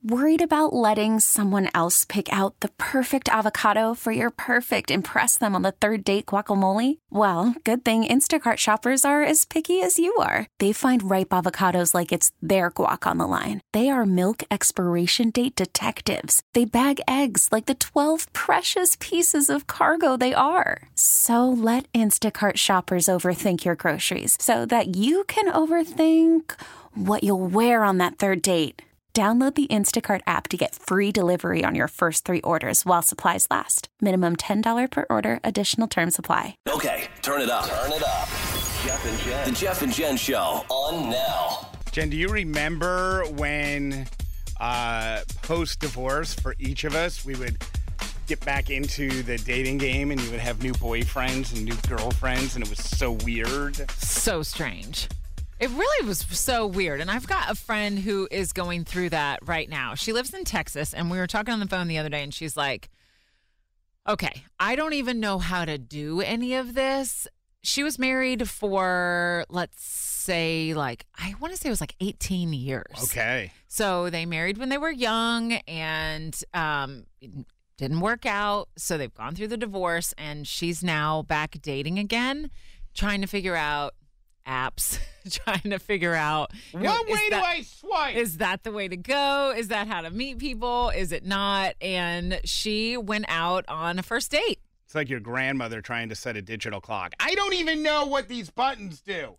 Worried about letting someone else pick out the perfect avocado for your perfect impress them on the third date guacamole? Well, good thing Instacart shoppers are as picky as you are. They find ripe avocados like it's their guac on the line. They are milk expiration date detectives. They bag eggs like the 12 precious pieces of cargo they are. So let Instacart shoppers overthink your groceries so that you can overthink what you'll wear on that third date. Download the Instacart app to get free delivery on your first 3 orders while supplies last. Minimum $10 per order. Additional terms apply. Okay, turn it up. Turn it up. Jeff and Jen. The Jeff and Jen Show on now. Jen, do you remember when post-divorce for each of us, we would get back into the dating game and you would have new boyfriends and new girlfriends and it was so weird? So strange. It really was so weird. And I've got a friend who is going through that right now. She lives in Texas, and we were talking on the phone the other day, and she's like, okay, I don't even know how to do any of this. She was married for, let's say, I want to say it was 18 years. Okay. So they married when they were young, and it didn't work out. So they've gone through the divorce, and she's now back dating again, trying to figure out apps, trying to figure out what way do I swipe? Is that the way to go? Is that how to meet people? Is it not? And she went out on a first date. It's like your grandmother trying to set a digital clock. I don't even know what these buttons do.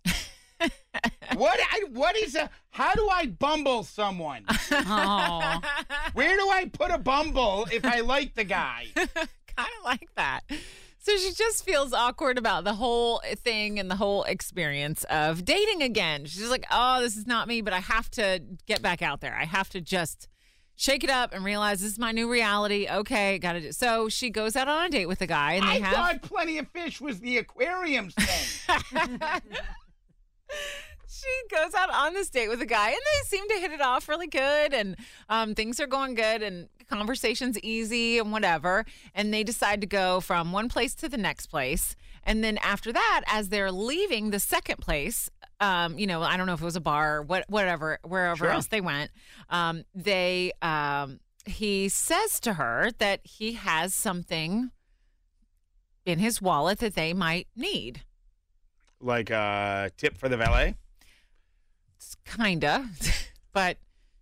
What is a? How do I bumble someone? Oh. Where do I put a bumble if I like the guy? Kind of like that. So she just feels awkward about the whole thing and the whole experience of dating again. She's like, oh, this is not me, but I have to get back out there. I have to just shake it up and realize this is my new reality. Okay, got to do. So she goes out on a date with a guy, and I thought Plenty of Fish was the aquariums thing. She goes out on this date with a guy, and they seem to hit it off really good, and things are going good, and conversation's easy and whatever. And they decide to go from one place to the next place. And then after that, as they're leaving the second place, I don't know if it was a bar or whatever, wherever else they went, he says to her that he has something in his wallet that they might need. Like a tip for the valet? Kinda, but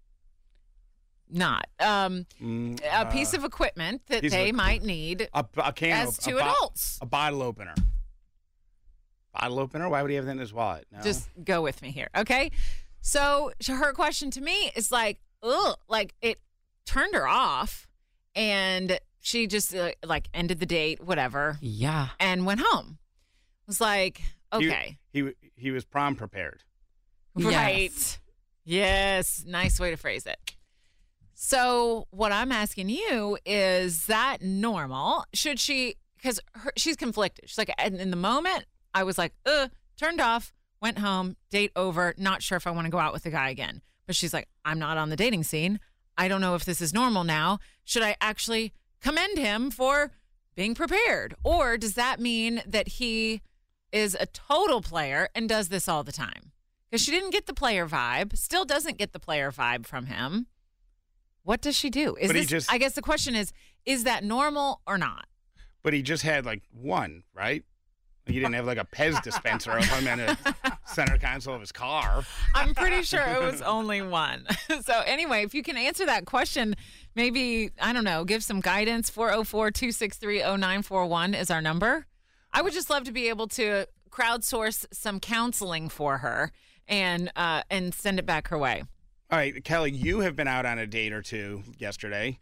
not. A piece of equipment that they might need as two adults. A bottle opener. Bottle opener? Why would he have that in his wallet? No. Just go with me here, okay? So her question to me is it turned her off, and she just ended the date, whatever. Yeah. And went home. It was like, okay. He was prom prepared. Right. Yes. Nice way to phrase it. So what I'm asking you, is that normal? Should she, because she's conflicted. She's like, in the moment, I was like, turned off, went home, date over, not sure if I want to go out with the guy again. But she's like, I'm not on the dating scene. I don't know if this is normal now. Should I actually commend him for being prepared? Or does that mean that he is a total player and does this all the time? Because she didn't get the player vibe, still doesn't get the player vibe from him. What does she do? I guess the question is that normal or not? But he just had one, right? He didn't have a Pez dispenser of him in the center console of his car. I'm pretty sure it was only one. So anyway, if you can answer that question, maybe, I don't know, give some guidance. 404-263-0941 is our number. I would just love to be able to crowdsource some counseling for her and send it back her way. All right, Kelly, you have been out on a date or two yesterday.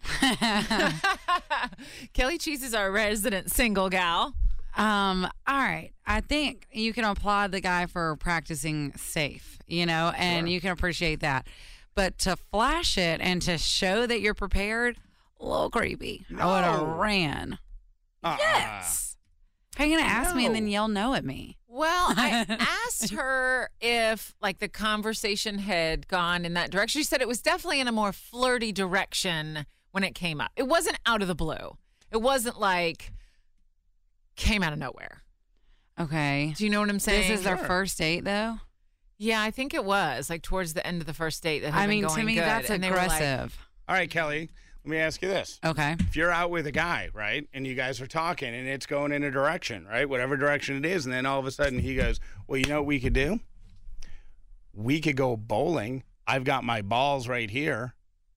Kelly Cheese is our resident single gal. All right. I think you can applaud the guy for practicing safe, and you can appreciate that. But to flash it and to show that you're prepared, a little creepy. No. I would have ran. Yes. How are you going to ask me and then yell no at me? Well, I asked her if the conversation had gone in that direction. She said it was definitely in a more flirty direction when it came up. It wasn't out of the blue. It wasn't came out of nowhere. Okay. Do you know what I'm saying? This is their first date, though? Yeah, I think it was towards the end of the first date that had been going to me, good. that's and aggressive. All right, Kelly, let me ask you this. Okay. If you're out with a guy, right, and you guys are talking and it's going in a direction, right, whatever direction it is, and then all of a sudden he goes, well, you know what we could do? We could go bowling. I've got my balls right here.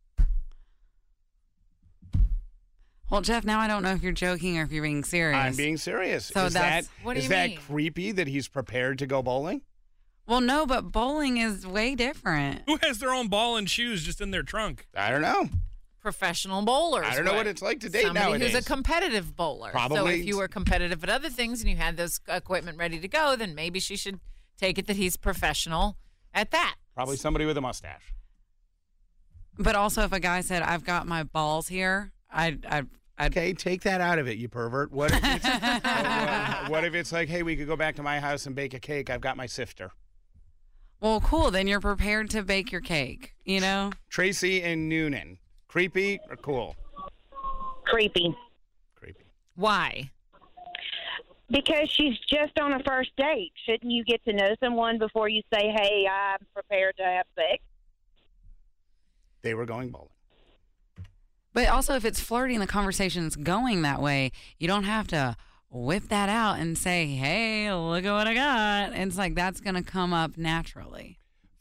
Well, Jeff, now I don't know if you're joking or if you're being serious. I'm being serious. So is that's- What do is you that mean? creepy that he's prepared to go bowling? Well, no, but bowling is way different. Who has their own ball and shoes just in their trunk? I don't know. Professional bowlers. I don't know would. what it's like to date Somebody nowadays. who's a competitive bowler. So Probably. if you were competitive at other things and you had this equipment ready to go, then maybe she should take it that he's professional at that. Probably somebody with a mustache. But also, if a guy said, "I've got my balls here," I'd Okay, take that out of it, you pervert. What if it's, what if it's like, hey, we could go back to my house and bake a cake. I've got my sifter. Well, cool. Then you're prepared to bake your cake, you know? Tracy and Noonan. Creepy or cool? Creepy. Creepy. Why? Because she's just on a first date. Shouldn't you get to know someone before you say, hey, I'm prepared to have sex? They were going bowling. But also, if it's flirty and the conversation's going that way, you don't have to whip that out and say, hey, look at what I got. It's like that's going to come up naturally.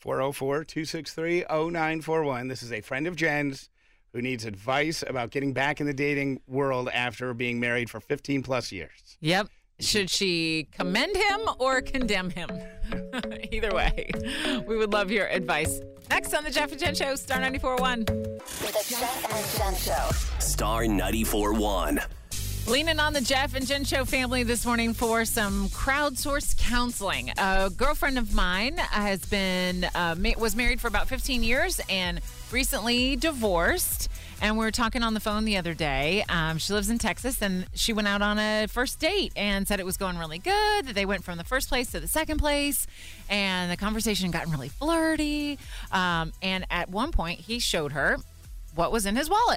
404-263-0941. This is a friend of Jen's who needs advice about getting back in the dating world after being married for 15 plus years. Yep. Should she commend him or condemn him? Either way, we would love your advice. Next on the Jeff and Jen Show, Star 94.1. The Jeff and Jen Show. Star 94.1. Leaning on the Jeff and Jen Show family this morning for some crowdsourced counseling. A girlfriend of mine has been was married for about 15 years and recently divorced. And we were talking on the phone the other day. She lives in Texas, and she went out on a first date and said it was going really good, that they went from the first place to the second place, and the conversation got really flirty. And at one point, he showed her what was in his wallet.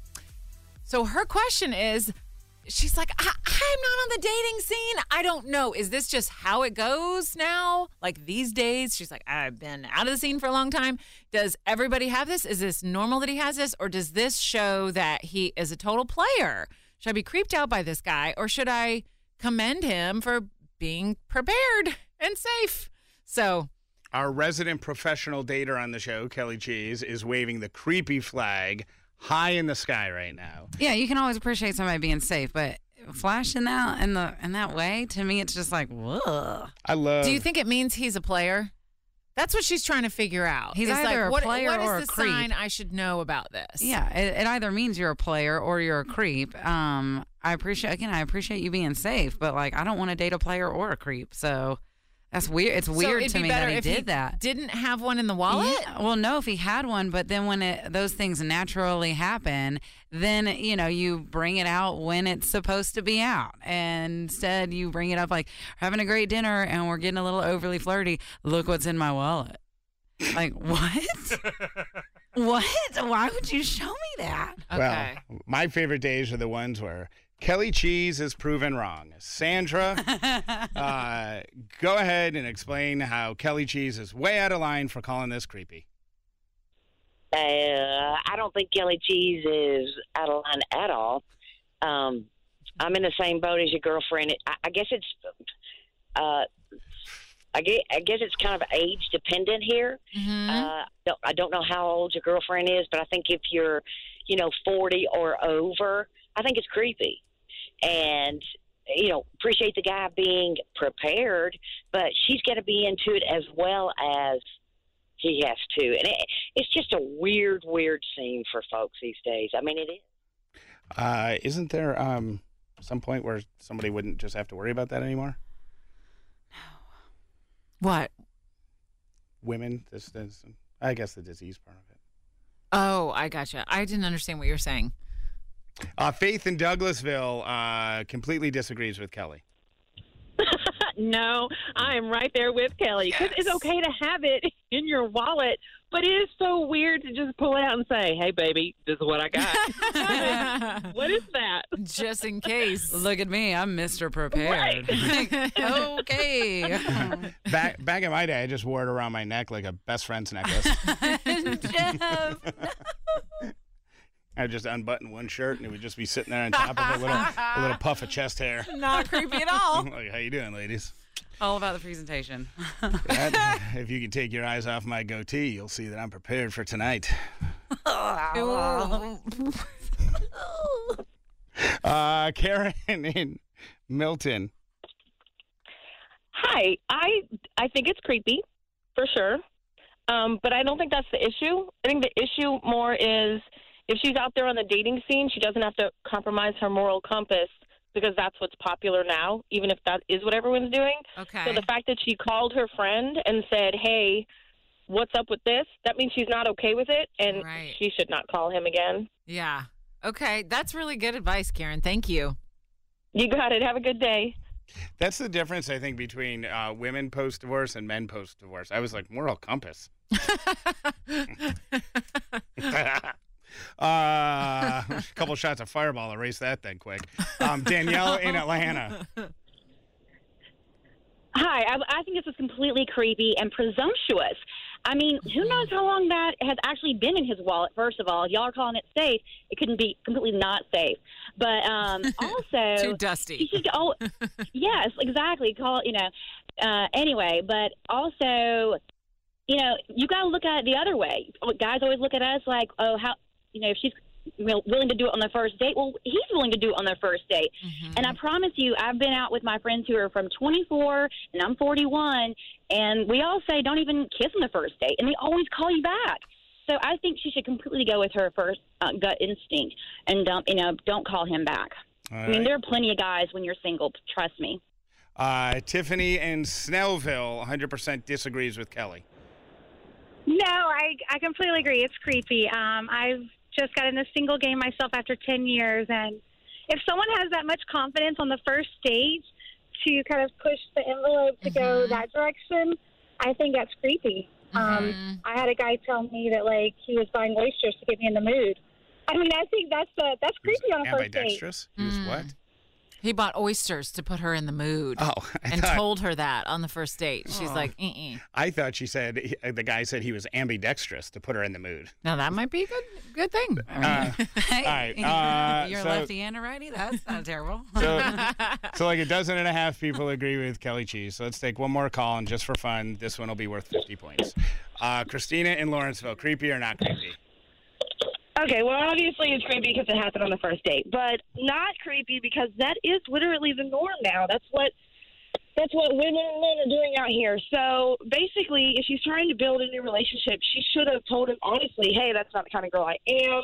So her question is, she's like, I'm not on the dating scene. I don't know. Is this just how it goes now? Like these days? She's like, I've been out of the scene for a long time. Does everybody have this? Is this normal that he has this? Or does this show that he is a total player? Should I be creeped out by this guy? Or should I commend him for being prepared and safe? So Our resident professional dater on the show, Kelly Cheese, is waving the creepy flag high in the sky right now. Yeah, you can always appreciate somebody being safe, but flashing that in that way, to me, it's just like, whoa. I love. do you think it means he's a player? That's what she's trying to figure out. He's It's either a like, player what or is a the creep. sign I should know about this? Yeah, it either means you're a player or you're a creep. I appreciate you being safe, but like I don't want to date a player or a creep. So that's weird. It's weird it'd to be me better that he if did that. Didn't have one in the wallet? Yeah, well, no, if he had one, but then when those things naturally happen, then you bring it out when it's supposed to be out. And instead, you bring it up like having a great dinner and we're getting a little overly flirty. Look what's in my wallet. Like what? What? Why would you show me that? Okay. Well, my favorite days are the ones where Kelly Cheese is proven wrong. Sandra, go ahead and explain how Kelly Cheese is way out of line for calling this creepy. I don't think Kelly Cheese is out of line at all. I'm in the same boat as your girlfriend. I guess it's, I guess it's kind of age dependent here. Mm-hmm. I don't know how old your girlfriend is, but I think if you're, 40 or over, I think it's creepy. And, appreciate the guy being prepared, but she's got to be into it as well as he has to. And it's just a weird scene for folks these days. I mean, it is. Isn't there some point where somebody wouldn't just have to worry about that anymore? What? Women, this I guess the disease part of it. Oh, I gotcha. I didn't understand what you're saying. Faith in Douglasville completely disagrees with Kelly. No, I am right there with Kelly. 'Cause it's okay to have it in your wallet, but it is so weird to just pull it out and say, hey, baby, this is what I got. What is that? Just in case. Look at me, I'm Mr. Prepared. Like, okay. Back in my day, I just wore it around my neck like a best friend's necklace. Jeff, I would just unbutton one shirt, and it would just be sitting there on top of a little puff of chest hair. Not creepy at all. Like, how you doing, ladies? All about the presentation. If you can take your eyes off my goatee, you'll see that I'm prepared for tonight. Karen in Milton. Hi. I think it's creepy, for sure. But I don't think that's the issue. I think the issue more is if she's out there on the dating scene, she doesn't have to compromise her moral compass because that's what's popular now, even if that is what everyone's doing. Okay. So the fact that she called her friend and said, hey, what's up with this? That means she's not okay with it, and she should not call him again. Yeah. Okay. That's really good advice, Karen. Thank you. You got it. Have a good day. That's the difference, I think, between women post-divorce and men post-divorce. I was like, moral compass. A couple shots of Fireball, erase that then quick. Danielle in Atlanta. Hi, I think this is completely creepy and presumptuous. I mean, who knows how long that has actually been in his wallet, first of all. If y'all are calling it safe, it couldn't be completely not safe. But also... Too dusty. Yes, exactly. Anyway, but also, you got to look at it the other way. Guys always look at us like, if she's willing to do it on the first date, well, he's willing to do it on their first date. Mm-hmm. And I promise you, I've been out with my friends who are from 24 and I'm 41, and we all say don't even kiss on the first date, and they always call you back. So I think she should completely go with her first gut instinct and don't call him back. All I mean, there are plenty of guys when you're single, trust me. Tiffany in Snellville 100% disagrees with Kelly. No, I completely agree. It's creepy. I've just got in a single game myself after 10 years, and if someone has that much confidence on the first date to kind of push the envelope to go that direction, I think that's creepy. I had a guy tell me that he was buying oysters to get me in the mood. I mean, I think that's creepy on a first date. Ambidextrous? He was what? He bought oysters to put her in the mood. Told her that on the first date. She's like, I thought the guy said he was ambidextrous to put her in the mood. Now, that might be a good thing. All right. You're so, lefty and a righty? That's not terrible. So like 12.5 people agree with Kelly Cheese. So let's take one more call, and just for fun, this one will be worth 50 points. Christina in Lawrenceville, creepy or not creepy? Okay, well, obviously it's creepy because it happened on the first date, but not creepy because that is literally the norm now. That's what women and men are doing out here. So basically, if she's trying to build a new relationship, she should have told him honestly, hey, that's not the kind of girl I am.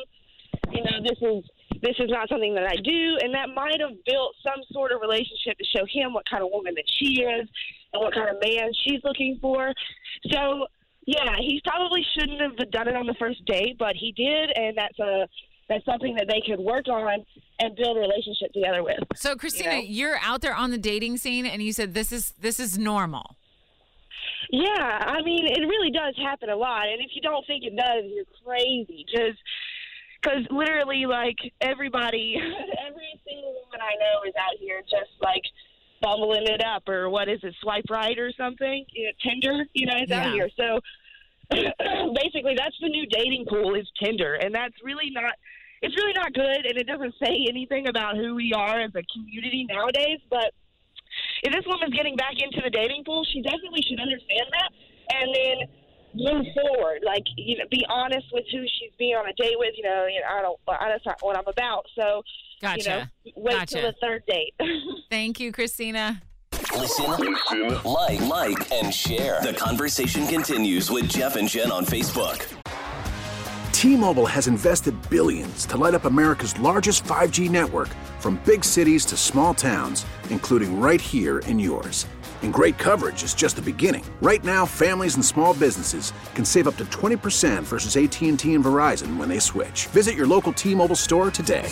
This is not something that I do, and that might have built some sort of relationship to show him what kind of woman that she is and what kind of man she's looking for. So yeah, he probably shouldn't have done it on the first date, but he did, and that's something that they could work on and build a relationship together with. So, Christina, you're out there on the dating scene, and you said this is normal. Yeah, I mean, it really does happen a lot, and if you don't think it does, you're crazy. Because literally, every single woman I know is out here just bumbling it up, or what is it, swipe right or something? Tinder, is out here. So basically, that's the new dating pool is Tinder, and it's really not good, and it doesn't say anything about who we are as a community nowadays. But if this woman's getting back into the dating pool, she definitely should understand that, and then move forward. Be honest with who she's being on a date with. That's not what I'm about. So. Gotcha. Wait till the third date. Thank you, Christina. Listen, like, and share. The conversation continues with Jeff and Jen on Facebook. T-Mobile has invested billions to light up America's largest 5G network, from big cities to small towns, including right here in yours. And great coverage is just the beginning. Right now, families and small businesses can save up to 20% versus AT&T and Verizon when they switch. Visit your local T-Mobile store today.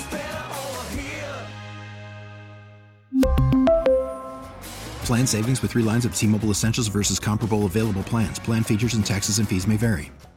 Plan savings with 3 lines of T-Mobile Essentials versus comparable available plans. Plan features and taxes and fees may vary.